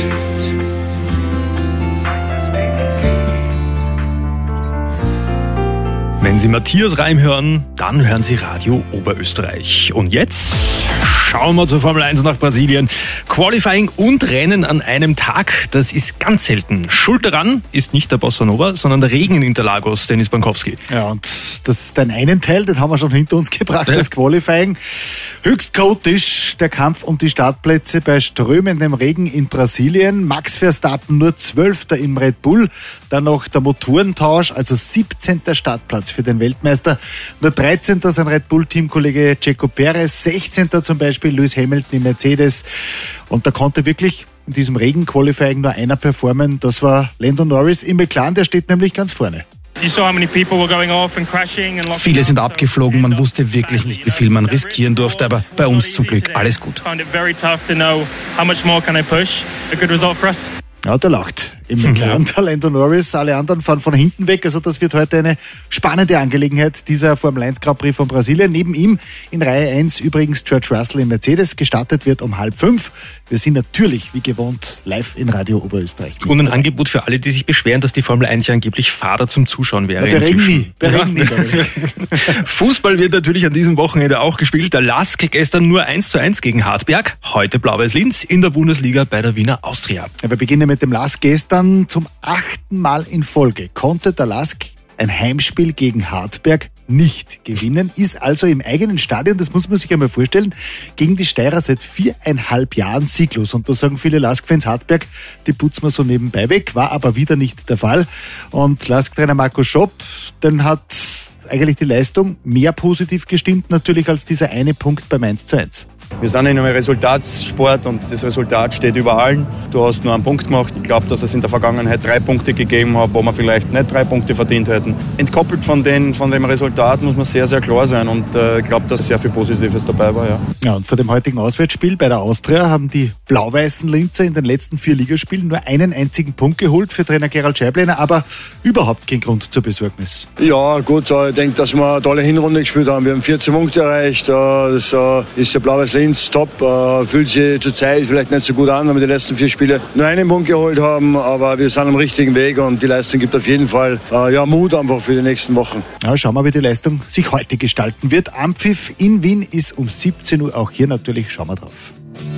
Wenn Sie Matthias Reim hören, dann hören Sie Radio Oberösterreich. Und jetzt schauen wir zur Formel eins nach Brasilien. Qualifying und Rennen an einem Tag, das ist ganz selten. Schuld daran ist nicht der Bossa Nova, sondern der Regen in Interlagos, Dennis Bankowski. Ja, und das, den einen Teil, den haben wir schon hinter uns gebracht, ja. Das Qualifying. Höchst chaotisch der Kampf um die Startplätze bei strömendem Regen in Brasilien. Max Verstappen nur Zwölfter im Red Bull. Dann noch der Motorentausch, also siebzehnter Startplatz für den Weltmeister. Nur dreizehnter sein Red Bull-Teamkollege Checo Perez, sechzehnter zum Beispiel Lewis Hamilton im Mercedes. Und da konnte wirklich in diesem Regen-Qualifying nur einer performen. Das war Lando Norris im McLaren, der steht nämlich ganz vorne. Viele sind abgeflogen, man wusste wirklich nicht, wie viel man riskieren durfte, aber bei uns zum Glück alles gut. Ja, der lacht im McLaren, der Lando Norris. Alle anderen fahren von hinten weg. Also das wird heute eine spannende Angelegenheit, dieser Formel eins Grand Prix von Brasilien. Neben ihm in Reihe eins übrigens George Russell im Mercedes. Gestartet wird um halb fünf. Wir sind natürlich, wie gewohnt, live in Radio Oberösterreich. Und ein Angebot für alle, die sich beschweren, dass die Formel eins ja angeblich Fahrer zum Zuschauen wäre. Ja, beregen nie, beregen ja. nie. Fußball wird natürlich an diesem Wochenende auch gespielt. Der Lask gestern nur eins zu eins gegen Hartberg. Heute Blau-Weiß Linz in der Bundesliga bei der Wiener Austria. Ja, wir beginnen mit dem Lask gestern. Zum achten Mal in Folge konnte der Lask ein Heimspiel gegen Hartberg nicht gewinnen, ist also im eigenen Stadion, das muss man sich einmal vorstellen, gegen die Steirer seit viereinhalb Jahren sieglos. Und da sagen viele Lask-Fans, Hartberg, die putzen wir so nebenbei weg, war aber wieder nicht der Fall. Und Lask-Trainer Marco Schopp, den hat eigentlich die Leistung mehr positiv gestimmt, natürlich als dieser eine Punkt beim eins zu eins. Wir sind in einem Resultatssport und das Resultat steht über allen. Du hast nur einen Punkt gemacht. Ich glaube, dass es in der Vergangenheit drei Punkte gegeben hat, wo wir vielleicht nicht drei Punkte verdient hätten. Entkoppelt von, den, von dem Resultat muss man sehr, sehr klar sein und äh, ich glaube, dass sehr viel Positives dabei war. Ja. Ja, und vor dem heutigen Auswärtsspiel bei der Austria haben die blau-weißen Linzer in den letzten vier Ligaspielen nur einen einzigen Punkt geholt für Trainer Gerald Scheibleiner, aber überhaupt kein Grund zur Besorgnis. Ja, gut, ich denke, dass wir eine tolle Hinrunde gespielt haben. Wir haben vierzehn Punkte erreicht. Das ist der blau-weiß Linz top. Fühlt sich zur Zeit vielleicht nicht so gut an, wenn wir die letzten vier Spiele nur einen Punkt geholt haben, aber wir sind am richtigen Weg und die Leistung gibt auf jeden Fall ja, Mut einfach für die nächsten Wochen. Ja, schauen wir, wie die Leistung sich heute gestalten wird. Ampfiff in Wien ist um siebzehn Uhr. Auch hier natürlich schauen wir drauf.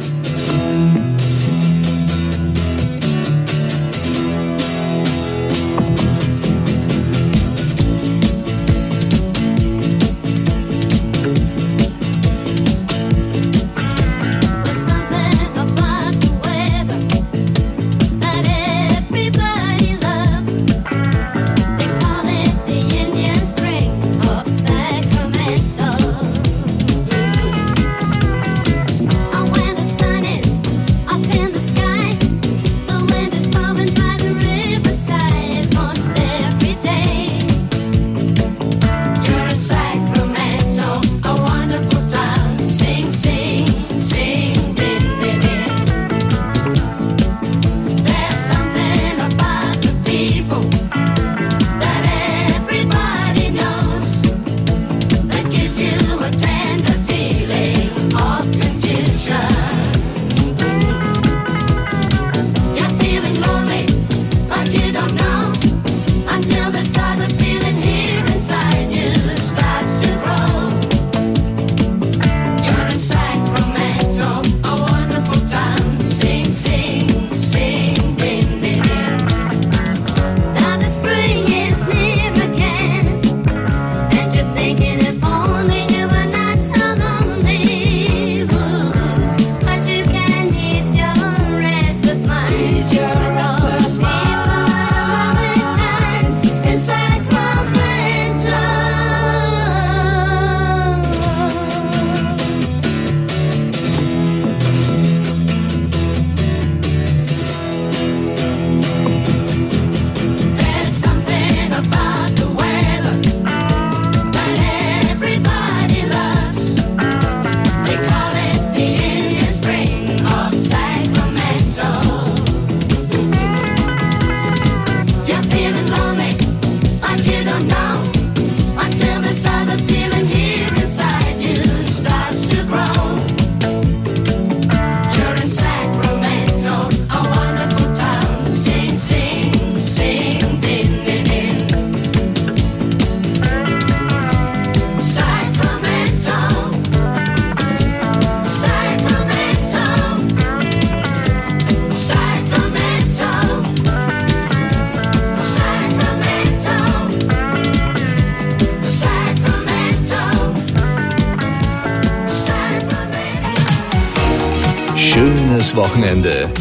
Schönes Wochenende.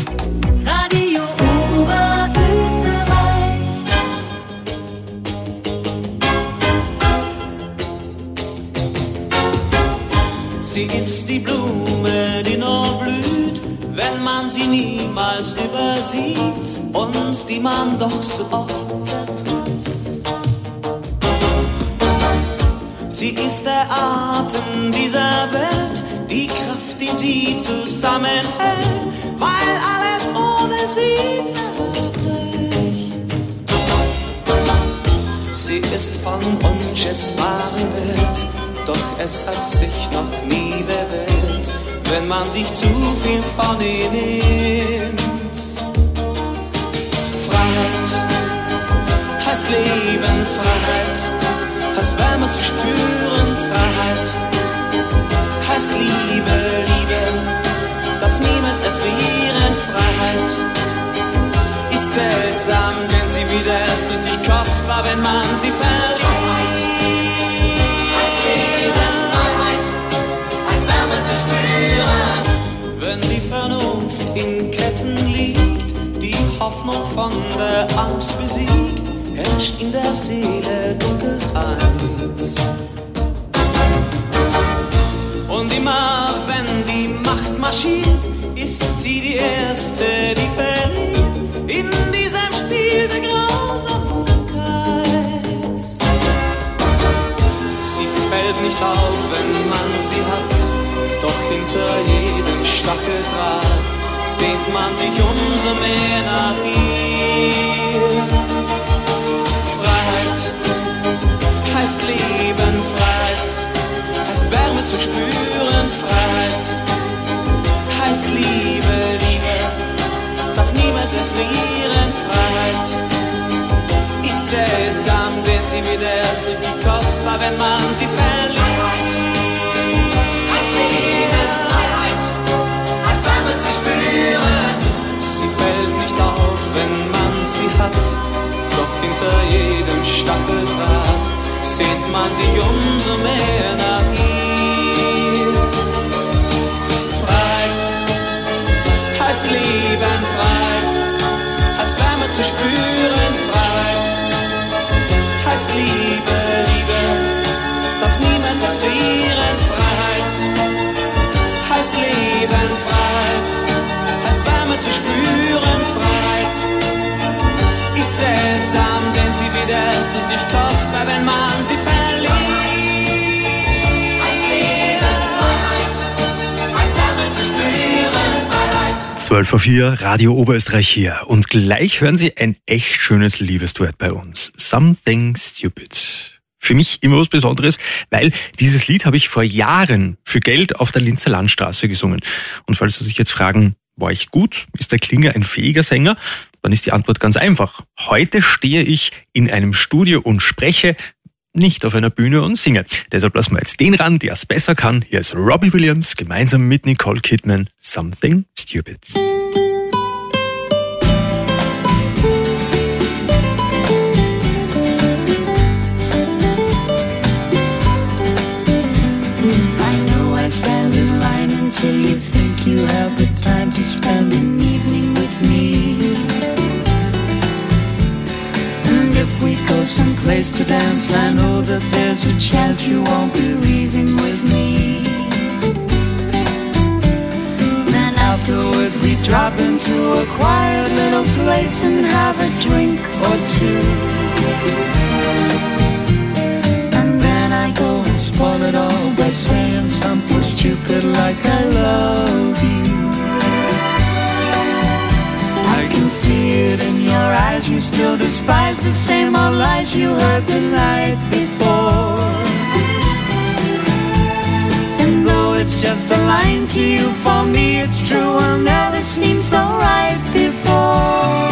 Radio Oberösterreich. Sie ist die Blume, die nur blüht, wenn man sie niemals übersieht und die man doch so oft zertritt. Sie ist der Atem dieser Welt, die Kraft, die sie zusammenhält, weil alles ohne sie zerbricht. Sie ist von unschätzbarem Wert, doch es hat sich noch nie bewährt, wenn man sich zu viel von ihr nimmt. Freiheit heißt Leben, Freiheit heißt Wärme zu spüren, Freiheit heißt Liebe, Liebe darf niemals erfrieren. Freiheit ist seltsam, denn sie wieder erst richtig kostbar, wenn man sie verliert. Freiheit heißt Leben, Freiheit heißt Wärme zu spüren. Wenn die Vernunft in Ketten liegt, die Hoffnung von der Angst besiegt, herrscht in der Seele Dunkelheit. Und immer wenn die fällt nicht auf, wenn man sie hat. Doch hinter jedem Stacheldraht sehnt man sich umso mehr nach ihr. Freiheit heißt Leben, Freiheit heißt Wärme zu spüren, Freiheit heißt Liebe, Liebe darf niemals erfrieren, Freiheit ist seltsam, denn sie wird erst richtig kostbar, wenn man sie verliert. Freiheit heißt Liebe, Freiheit heißt Wärme zu spüren. Sie fällt nicht auf, wenn man sie hat, doch hinter jedem Stacheldraht sehnt man sich umso mehr nach ihr. Freiheit heißt Leben, Freiheit heißt Wärme zu spüren, Freiheit heißt Liebe, Liebe darf niemals erfrieren, Freiheit heißt Leben, Freiheit heißt Wärme zu spüren, Freiheit ist seltsam, denn sie wird erst richtig kostbar, wenn man sie verliert. Heißt Leben, Freiheit heißt Wärme zu spüren, Freiheit. zwölf Uhr vier, Radio Oberösterreich hier. Und gleich hören Sie ein echt schönes Liebesduett bei uns. Something Stupid. Für mich immer was Besonderes, weil dieses Lied habe ich vor Jahren für Geld auf der Linzer Landstraße gesungen. Und falls Sie sich jetzt fragen, war ich gut? Ist der Klinger ein fähiger Sänger? Dann ist die Antwort ganz einfach. Heute stehe ich in einem Studio und spreche, nicht auf einer Bühne und singe. Deshalb lassen wir jetzt den ran, der es besser kann. Hier ist Robbie Williams gemeinsam mit Nicole Kidman. Something Stupid. I know I stand in line until you think you have the time to spend an evening with me. And if we go someplace to dance, I know that there's a chance you won't be leaving with me. Then afterwards we drop into a quiet little place and have a drink or two. And then I go and spoil it all by saying something stupid like I love you. I can see it in your eyes, you still despise the same old lies you heard the night before. And though it's just a line to you, for me it's true, will never seem so right before.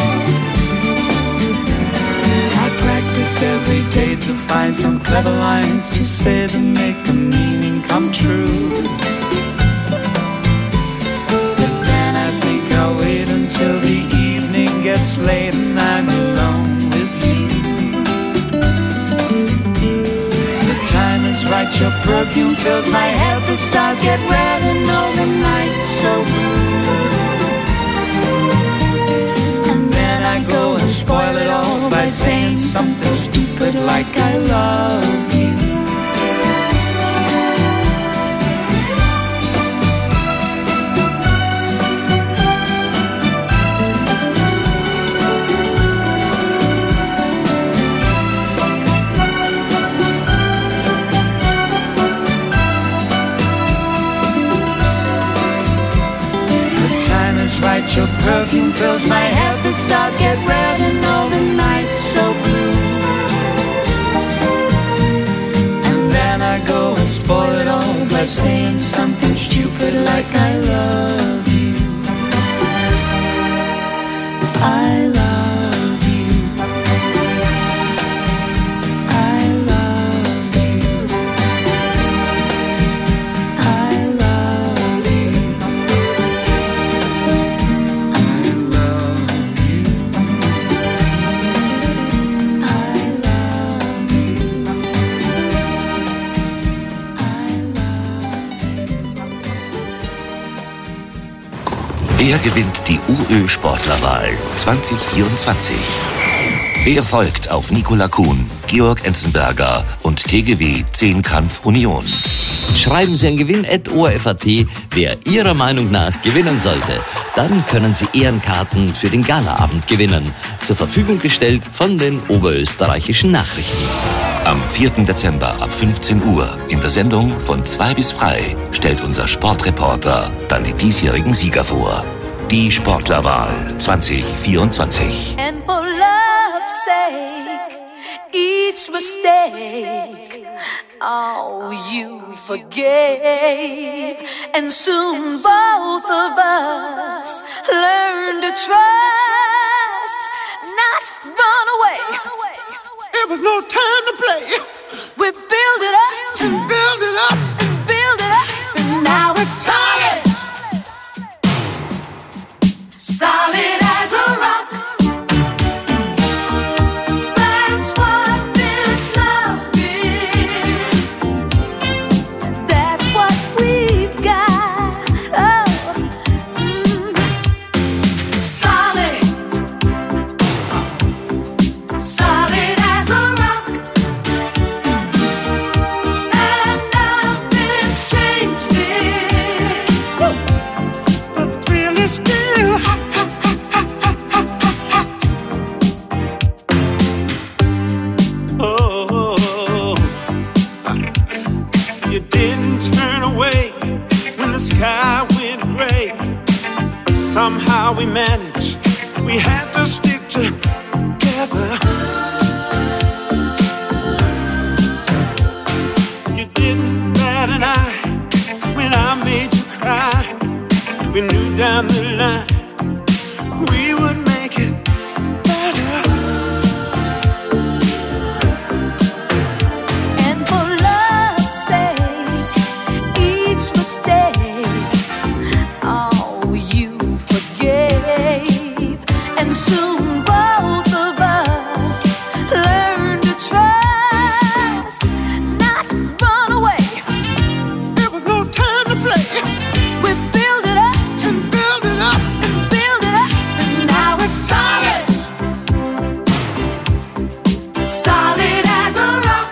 I practice every day to find some clever lines to say to make the meaning come true. But then I think I'll wait until the evening gets late and I'm alone with you. The time is right, your perfume fills my head, the stars get red and all the night's so blue. And then I go and spoil it all by saying something stupid like I love you. Right, your perfume fills my head, the stars get red and all the night's so blue. And then I go and spoil it all by saying something stupid like I love you. I love you. I love you. I love you. Wer gewinnt die U Ö-Sportlerwahl zwanzig vierundzwanzig? Wer folgt auf Nicola Kuhn, Georg Enzenberger und T G W Zehnkampf Union? Schreiben Sie an gewinn at o r f punkt a t, wer Ihrer Meinung nach gewinnen sollte. Dann können Sie Ehrenkarten für den Galaabend gewinnen. Zur Verfügung gestellt von den Oberösterreichischen Nachrichten. Am vierten Dezember ab fünfzehn Uhr in der Sendung von zwei bis frei stellt unser Sportreporter dann die diesjährigen Sieger vor. Die Sportlerwahl zwanzig vierundzwanzig. And for love's sake, each mistake, oh, you forgave. And soon both of us learned to trust, not run away. It was no time to play. We build it up, and build it up, and build it up, and now it's solid. Solid as a rock. That's what this love is. That's what we've got. Oh, mm. Solid. Solid as a rock. And nothing's changed it. The thrill is still hot. Sky went gray. Somehow we managed. We had to stick together. You didn't bat an eye when I made you cry. We knew down the line we would make it better. And for love's sake, each mistake, and soon both of us learned to trust, not run away. There was no time to play. We build it up and build it up and build it up, and now it's solid. Solid as a rock.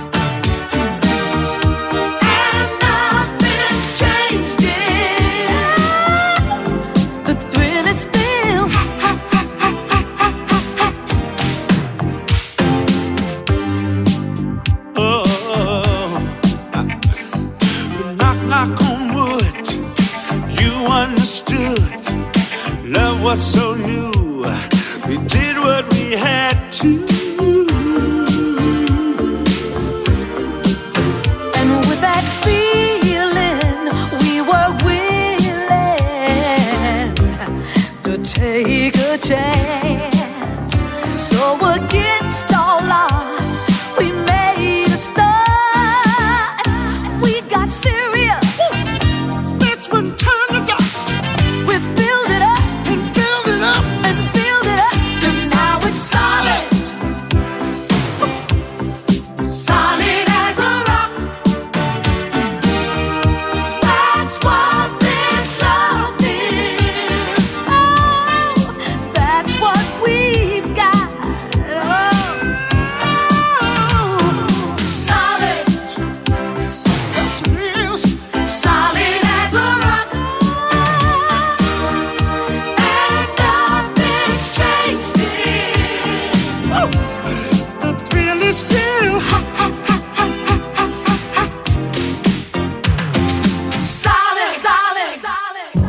And nothing's changed it. The thrill is still love was so new. We did what we had to. And with that feeling, we were willing to take a chance. So against all odds, we made a start. We got serious. This one turned to dust. We build it up and build it up and build it up, and now it's solid. Solid as a rock. That's what this love is. Oh, that's what we've got. Oh, solid. Yes, it is. Solid as a rock. And nothing's changed it. Oh, the thrill is still hot, hot, hot, hot, hot, hot, hot. Solid, solid, solid.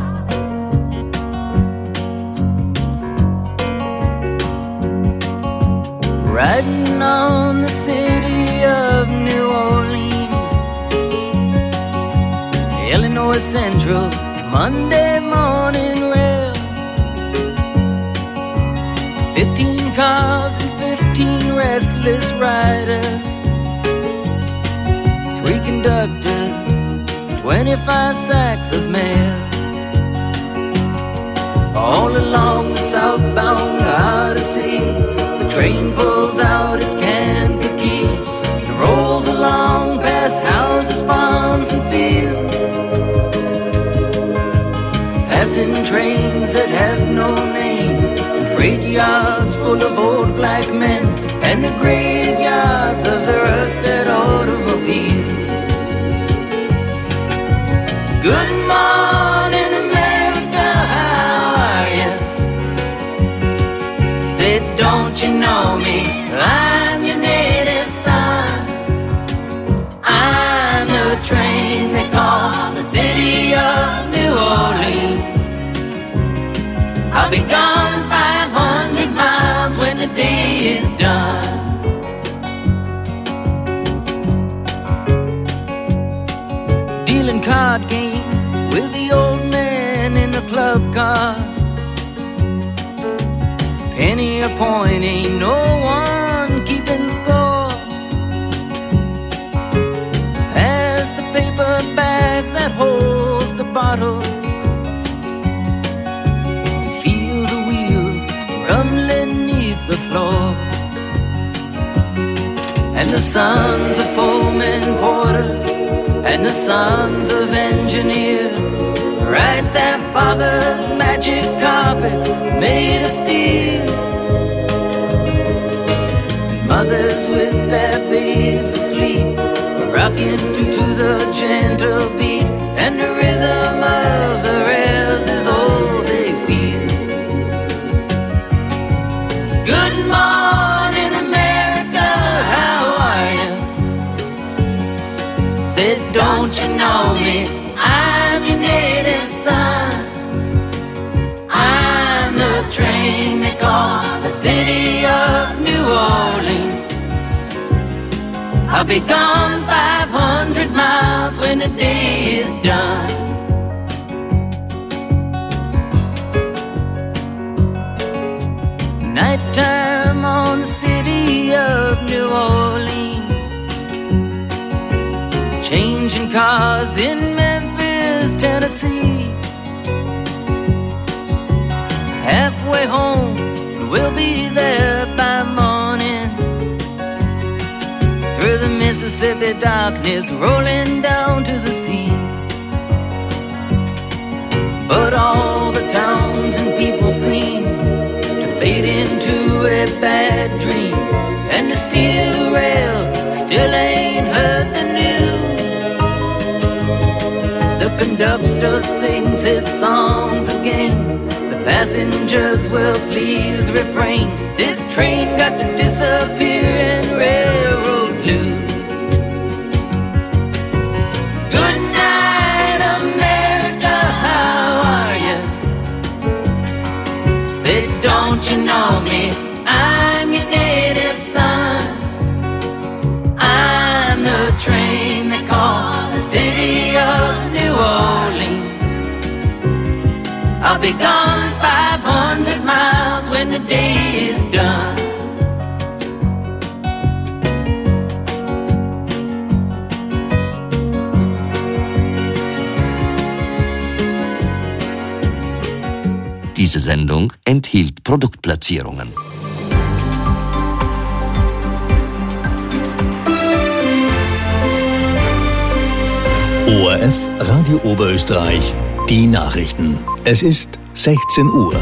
Riding on the city of New Orleans, Illinois Central, Monday morning rail. Fifteen cars and fifteen restless riders, three conductors, twenty-five sacks of mail. All along the southbound Odyssey, the train pulls out at Kankakee. It rolls along past houses, farms, and fields, passing trains that have no name, and freight yards full full of old black men and the graveyards of the rusted automobiles. Good morning, America, how are you? Said, don't you know me? I'm your native son. I'm the train they call the city of New Orleans. I'll be gone five hundred miles when the day is done. Dealing card games with the old man in the club car. Penny a point, ain't no one keeping score. Pass the paper bag that holds the bottle. Feel the wheels rumbling neath the floor. And the sons of Pullman porters and the sons of engineers ride their father's magic carpets made of steel. Mothers with their babes asleep, rocking to the gentle beat, and the rhythm of the rails is all they feel. Good morning, America, how are you? Said, don't you know me? I'm your native son. I'm the train they call the city of New Orleans. I'll be gone five hundred miles when the day is done. Nighttime on the city of New Orleans, changing cars in Memphis, Tennessee. Halfway home, we'll be there by morning. Through the Mississippi darkness, rolling down to the sea. But all the towns and people seem to fade into a bad dream, and the steel rail still ain't heard the news. The conductor sings his songs again. The passengers will please refrain. This train got to disappear in railroad blues. Good night, America, how are you? Say, don't you know me? I'm your native son. I'm the train they call the city of New Orleans. I'll be gone five hundred miles when the day is done. Diese Sendung enthielt Produktplatzierungen. O R F Radio Oberösterreich, die Nachrichten. Es ist sechzehn Uhr.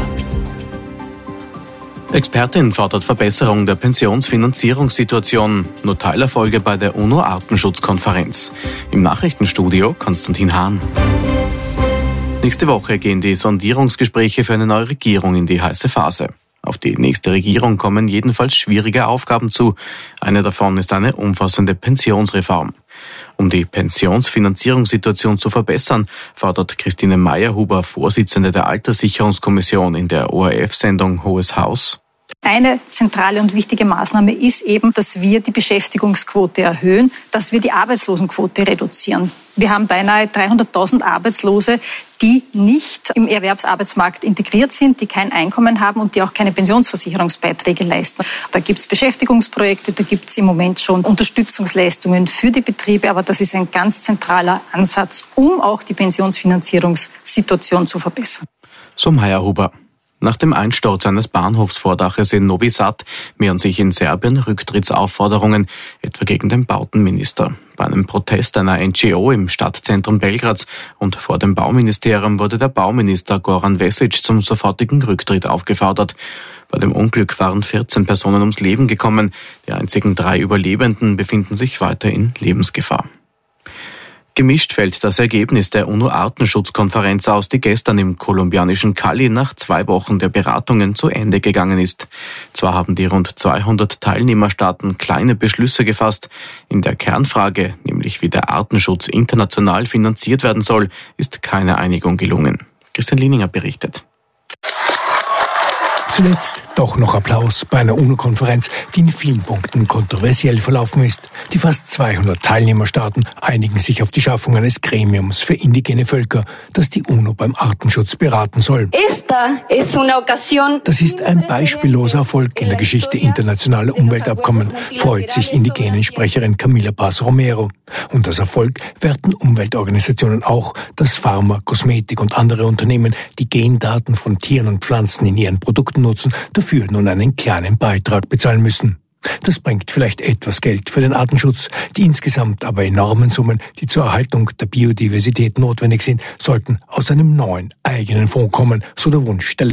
Expertin fordert Verbesserung der Pensionsfinanzierungssituation. Nur Teilerfolge bei der UNO-Artenschutzkonferenz. Im Nachrichtenstudio Konstantin Hahn. Nächste Woche gehen die Sondierungsgespräche für eine neue Regierung in die heiße Phase. Auf die nächste Regierung kommen jedenfalls schwierige Aufgaben zu. Eine davon ist eine umfassende Pensionsreform. Um die Pensionsfinanzierungssituation zu verbessern, fordert Christine Meyerhuber, Vorsitzende der Alterssicherungskommission in der O R F-Sendung Hohes Haus. Eine zentrale und wichtige Maßnahme ist eben, dass wir die Beschäftigungsquote erhöhen, dass wir die Arbeitslosenquote reduzieren. Wir haben beinahe dreihunderttausend Arbeitslose, die nicht im Erwerbsarbeitsmarkt integriert sind, die kein Einkommen haben und die auch keine Pensionsversicherungsbeiträge leisten. Da gibt es Beschäftigungsprojekte, da gibt es im Moment schon Unterstützungsleistungen für die Betriebe, aber das ist ein ganz zentraler Ansatz, um auch die Pensionsfinanzierungssituation zu verbessern. So Meyerhuber. Nach dem Einsturz eines Bahnhofsvordaches in Novi Sad mehren sich in Serbien Rücktrittsaufforderungen, etwa gegen den Bautenminister. Bei einem Protest einer N G O im Stadtzentrum Belgrads und vor dem Bauministerium wurde der Bauminister Goran Vesic zum sofortigen Rücktritt aufgefordert. Bei dem Unglück waren vierzehn Personen ums Leben gekommen. Die einzigen drei Überlebenden befinden sich weiter in Lebensgefahr. Gemischt fällt das Ergebnis der UNO-Artenschutzkonferenz aus, die gestern im kolumbianischen Cali nach zwei Wochen der Beratungen zu Ende gegangen ist. Zwar haben die rund zweihundert Teilnehmerstaaten kleine Beschlüsse gefasst. In der Kernfrage, nämlich wie der Artenschutz international finanziert werden soll, ist keine Einigung gelungen. Christian Lieninger berichtet. Zuletzt doch noch Applaus bei einer UNO-Konferenz, die in vielen Punkten kontroversiell verlaufen ist. Die fast zweihundert Teilnehmerstaaten einigen sich auf die Schaffung eines Gremiums für indigene Völker, das die UNO beim Artenschutz beraten soll. Das ist ein beispielloser Erfolg in der Geschichte internationaler Umweltabkommen, freut sich Indigenen-Sprecherin Camila Paz Romero. Und als Erfolg werten Umweltorganisationen auch, dass Pharma, Kosmetik und andere Unternehmen, die Gendaten von Tieren und Pflanzen in ihren Produkten nutzen, dafür nun einen kleinen Beitrag bezahlen müssen. Das bringt vielleicht etwas Geld für den Artenschutz. Die insgesamt aber enormen Summen, die zur Erhaltung der Biodiversität notwendig sind, sollten aus einem neuen eigenen Fonds kommen, so der Wunsch der